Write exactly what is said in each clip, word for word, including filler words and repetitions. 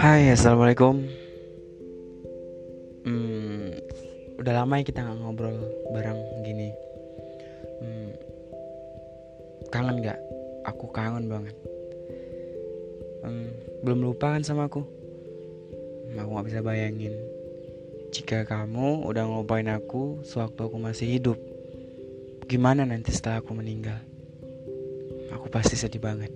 Hai, assalamualaikum. Hmm, udah lama ya kita nggak ngobrol bareng gini. Hmm, kangen nggak? Aku kangen banget. Hmm, belum lupa kan sama aku? Hmm, aku nggak bisa bayangin jika kamu udah ngelupain aku sewaktu aku masih hidup. Gimana nanti setelah aku meninggal? Aku pasti sedih banget.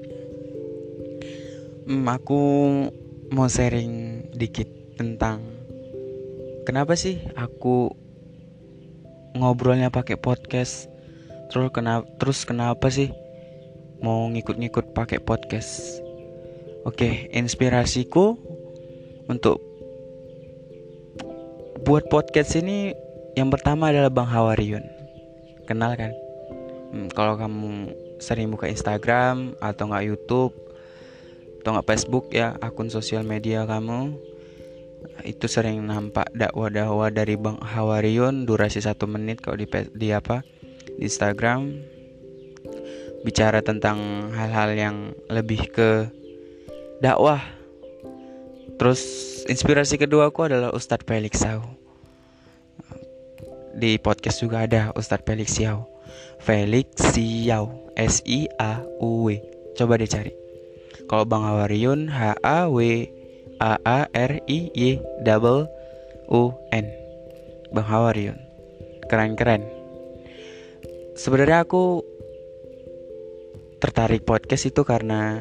Hmm, aku mau sharing dikit tentang kenapa sih aku ngobrolnya pakai podcast. Terus kenapa terus kenapa sih mau ngikut-ngikut pakai podcast? Oke, inspirasiku untuk buat podcast ini yang pertama adalah Bang Hawariun. Kenal kan? Hmm, kalau kamu sering buka Instagram atau nggak YouTube atau nggak Facebook ya, akun sosial media kamu itu sering nampak dakwah-dakwah dari Bang Hawariun durasi satu menit kalau di, di apa di Instagram, bicara tentang hal-hal yang lebih ke dakwah. Terus inspirasi kedua aku adalah Ustadz Felix Sau. Di podcast juga ada Ustadz Felix Siau. Felix Siau, S I A U W. Coba deh cari. Kalau Bang Hawariun, H A W A A R I Y double U N. Bang Hawariun. Keren-keren. Sebenarnya aku tertarik podcast itu karena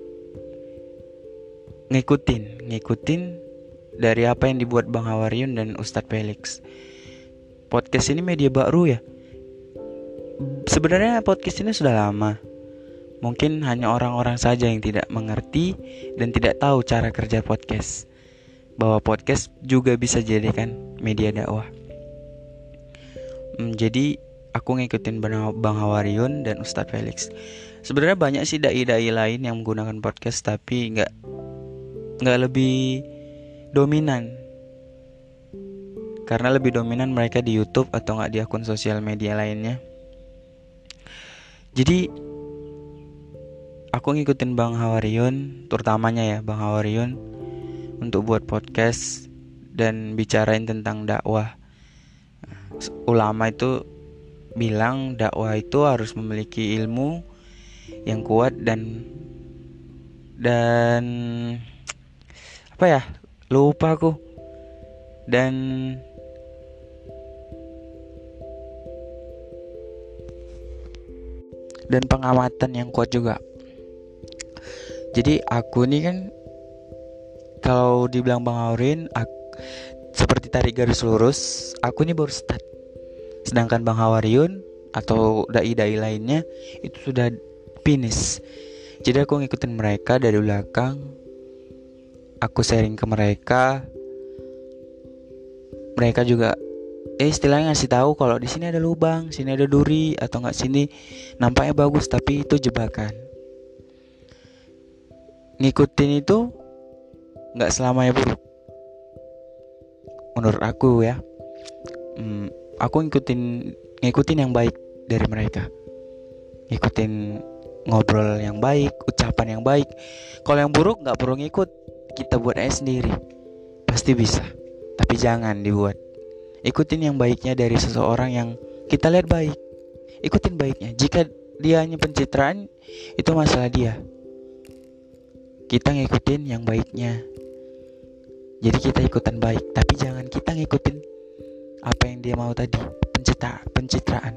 ngikutin, ngikutin dari apa yang dibuat Bang Hawariun dan Ustadz Felix. Podcast ini media baru ya. Sebenarnya podcast ini sudah lama. Mungkin hanya orang-orang saja yang tidak mengerti dan tidak tahu cara kerja podcast. Bahwa podcast juga bisa jadikan media dakwah. Hmm, jadi aku ngikutin Bang Hawariun dan Ustadz Felix. Sebenarnya banyak sih dai-dai lain yang menggunakan podcast tapi nggak nggak lebih dominan. Karena lebih dominan mereka di YouTube atau nggak di akun sosial media lainnya. Jadi aku ngikutin Bang Hawariun, terutamanya ya Bang Hawariun, untuk buat podcast dan bicarain tentang dakwah. Ulama itu bilang dakwah itu harus memiliki ilmu yang kuat dan dan apa ya? Lupa aku. Dan dan pengamatan yang kuat juga. Jadi aku nih kan kalau dibilang Bang Hawariun aku, seperti tarik garis lurus, aku nih baru start. Sedangkan Bang Hawariun atau dai-dai lainnya itu sudah finish. Jadi aku ngikutin mereka dari belakang. Aku sharing ke mereka. Mereka juga eh istilahnya ngasih tahu kalau di sini ada lubang, sini ada duri atau enggak sini nampaknya bagus tapi itu jebakan. Ngikutin itu enggak selamanya buruk. Menurut aku ya. Hmm, aku ngikutin ngikutin yang baik dari mereka. Ngikutin ngobrol yang baik, ucapan yang baik. Kalau yang buruk enggak perlu ngikut. Kita buat aja sendiri. Pasti bisa. Tapi jangan dibuat. Ikutin yang baiknya dari seseorang yang kita lihat baik. Ikutin baiknya. Jika dia hanya pencitraan, itu masalah dia. Kita ngikutin yang baiknya. Jadi kita ikutan baik, tapi jangan kita ngikutin apa yang dia mau tadi, pencitra, pencitraan.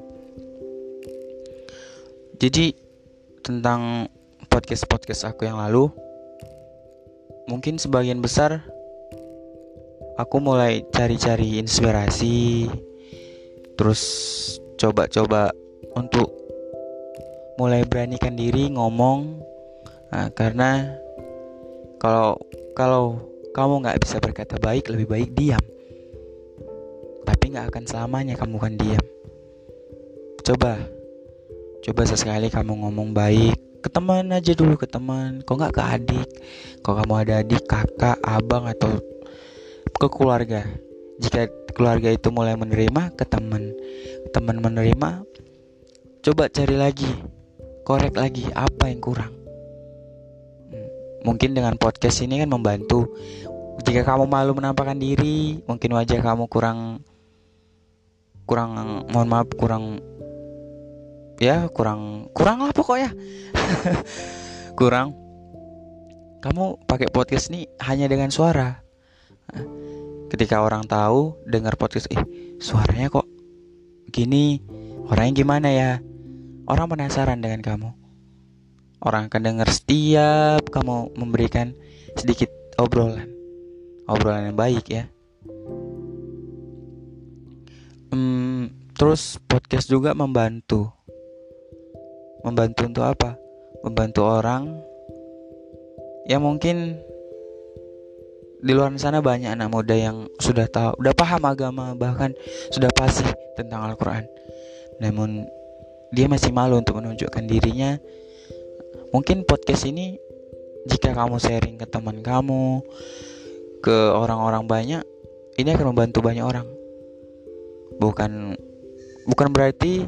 Jadi tentang podcast-podcast aku yang lalu, mungkin sebagian besar aku mulai cari-cari inspirasi, terus coba-coba untuk mulai beranikan diri ngomong. Nah, karena kalau kalau kamu nggak bisa berkata baik, lebih baik diam. Tapi nggak akan selamanya kamu kan diam. Coba, coba sesekali kamu ngomong baik ke teman aja dulu, ke teman. Kok nggak ke adik? Kalau kamu ada adik, kakak, abang atau ke keluarga. Jika keluarga itu mulai menerima, ke teman, teman menerima, coba cari lagi, korek lagi apa yang kurang. mungkin dengan podcast ini kan membantu. Jika kamu malu menampakkan diri, mungkin wajah kamu kurang kurang mohon maaf kurang ya kurang kurang lah pokoknya kurang, kamu pakai podcast nih hanya dengan suara. Ketika orang tahu dengar podcast, eh suaranya kok gini, orangnya gimana ya, orang penasaran dengan kamu. Orang akan dengar setiap kamu memberikan sedikit obrolan obrolan yang baik ya. hmm, Terus podcast juga membantu Membantu untuk apa? Membantu orang yang mungkin di luar sana banyak anak muda yang sudah tahu, udah paham agama, bahkan sudah fasih tentang Al-Quran, namun dia masih malu untuk menunjukkan dirinya. Mungkin podcast ini, jika kamu sharing ke teman kamu, ke orang-orang banyak, ini akan membantu banyak orang. Bukan bukan berarti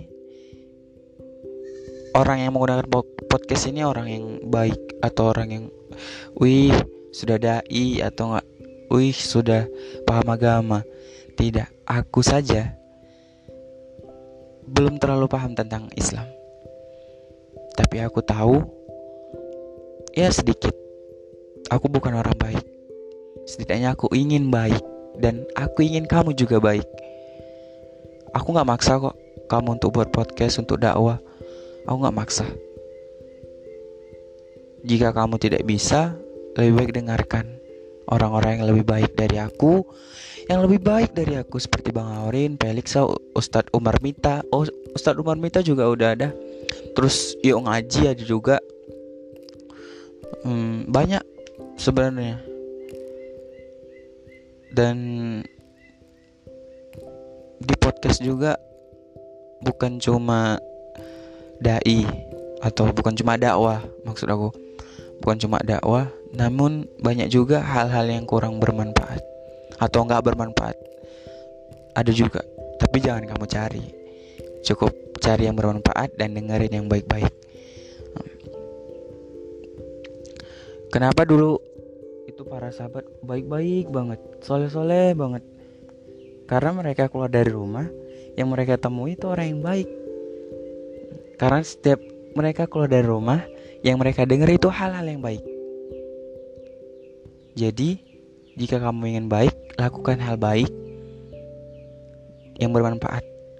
orang yang menggunakan podcast ini orang yang baik atau orang yang wih sudah dai atau enggak wih sudah paham agama. Tidak, aku saja belum terlalu paham tentang Islam, tapi aku tahu ya sedikit. Aku bukan orang baik, setidaknya aku ingin baik, dan aku ingin kamu juga baik. Aku gak maksa kok kamu untuk buat podcast, untuk dakwah. Aku gak maksa. Jika kamu tidak bisa, lebih baik dengarkan orang-orang yang lebih baik dari aku, yang lebih baik dari aku, seperti Bang Aurin, Felix, Ustadz Umar Mita. Oh, Ustadz Umar Mita juga udah ada. Terus Yuk Ngaji ada juga. hmm, Banyak sebenarnya. Dan di podcast juga bukan cuma dai atau bukan cuma dakwah, maksud aku bukan cuma dakwah, namun banyak juga hal-hal yang kurang bermanfaat atau enggak bermanfaat. Ada juga, tapi jangan kamu cari. Cukup cari yang bermanfaat dan dengerin yang baik-baik. Kenapa dulu itu para sahabat baik-baik banget, soleh-soleh banget? Karena mereka keluar dari rumah, yang mereka temui itu orang yang baik. Karena setiap mereka keluar dari rumah, yang mereka dengar itu hal-hal yang baik. Jadi, jika kamu ingin baik, lakukan hal baik yang bermanfaat.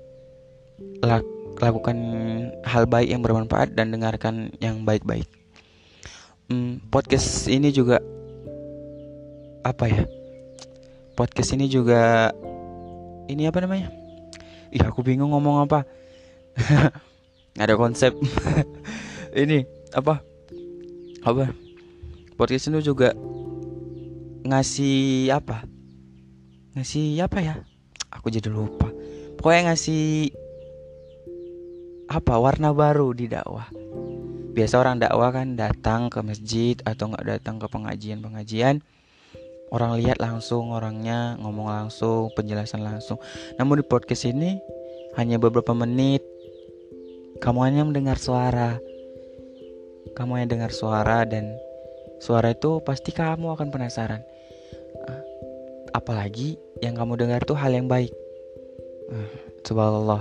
Lakukan hal baik yang bermanfaat dan dengarkan yang baik-baik. hmm, Podcast ini juga apa ya? Podcast ini juga ini apa namanya? Ih, aku bingung ngomong apa. Ada konsep. Ini apa? Apa? Podcast itu juga ngasih apa? Ngasih apa ya? Aku jadi lupa. Pokoknya ngasih apa? Warna baru di dakwah. Biasa orang dakwah kan datang ke masjid atau enggak datang ke pengajian-pengajian. Orang lihat langsung orangnya, ngomong langsung, penjelasan langsung. Namun di podcast ini hanya beberapa menit, kamu hanya mendengar suara. Kamu hanya dengar suara, dan suara itu pasti kamu akan penasaran. Apalagi yang kamu dengar itu hal yang baik. Subhanallah.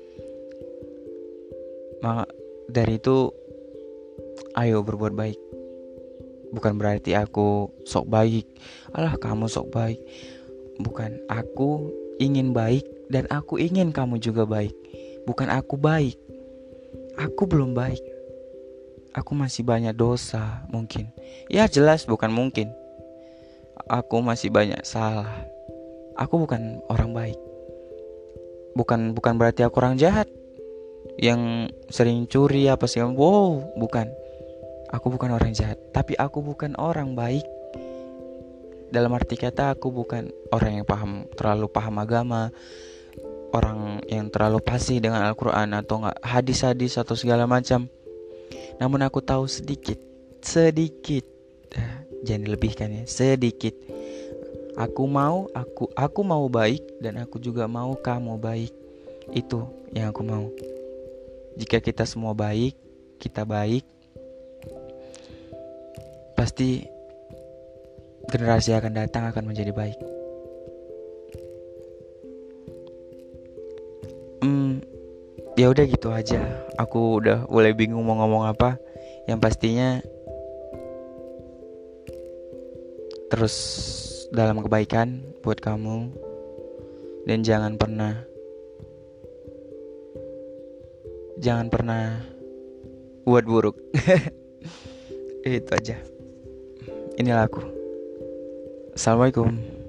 Maka dari itu, ayo berbuat baik. Bukan berarti aku sok baik. Alah, kamu sok baik. Bukan, aku ingin baik dan aku ingin kamu juga baik. Bukan aku baik, aku belum baik. Aku masih banyak dosa mungkin. Ya jelas bukan mungkin. Aku masih banyak salah. Aku bukan orang baik. Bukan bukan berarti aku orang jahat yang sering curi apa sih. Wow, bukan. Aku bukan orang jahat, tapi aku bukan orang baik. Dalam arti kata, aku bukan orang yang paham terlalu paham agama, orang yang terlalu fasih dengan Al-Quran atau enggak hadis-hadis atau segala macam. Namun aku tahu sedikit, sedikit, jangan dilebihkan ya, sedikit. Aku mau, aku aku mau baik, dan aku juga mau kamu baik. Itu yang aku mau. Jika kita semua baik, kita baik, pasti generasi yang akan datang akan menjadi baik. Hmm, ya udah gitu aja. Aku udah mulai bingung mau ngomong apa. Yang pastinya terus dalam kebaikan buat kamu, dan jangan pernah jangan pernah buat buruk. Itu aja. Inilah aku. Assalamualaikum.